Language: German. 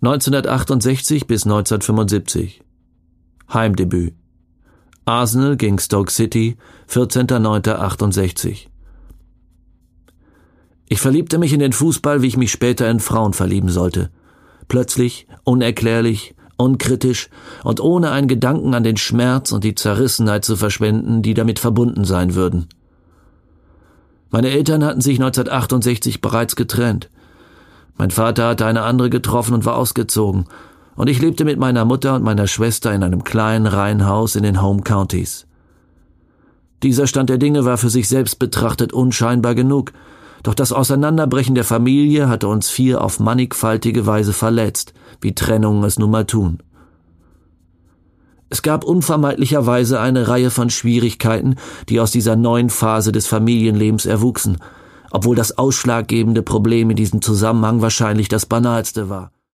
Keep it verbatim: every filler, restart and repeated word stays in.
neunzehnhundertachtundsechzig bis neunzehnhundertfünfundsiebzig. Heimdebüt. Arsenal gegen Stoke City, vierzehnter neunter achtundsechzig. Ich verliebte mich in den Fußball, wie ich mich später in Frauen verlieben sollte. Plötzlich, unerklärlich, unkritisch und ohne einen Gedanken an den Schmerz und die Zerrissenheit zu verschwenden, die damit verbunden sein würden. Meine Eltern hatten sich neunzehnhundertachtundsechzig bereits getrennt. Mein Vater hatte eine andere getroffen und war ausgezogen, und ich lebte mit meiner Mutter und meiner Schwester in einem kleinen Reihenhaus in den Home Counties. Dieser Stand der Dinge war für sich selbst betrachtet unscheinbar genug, doch das Auseinanderbrechen der Familie hatte uns vier auf mannigfaltige Weise verletzt, wie Trennungen es nun mal tun. Es gab unvermeidlicherweise eine Reihe von Schwierigkeiten, die aus dieser neuen Phase des Familienlebens erwuchsen, obwohl das ausschlaggebende Problem in diesem Zusammenhang wahrscheinlich das banalste war.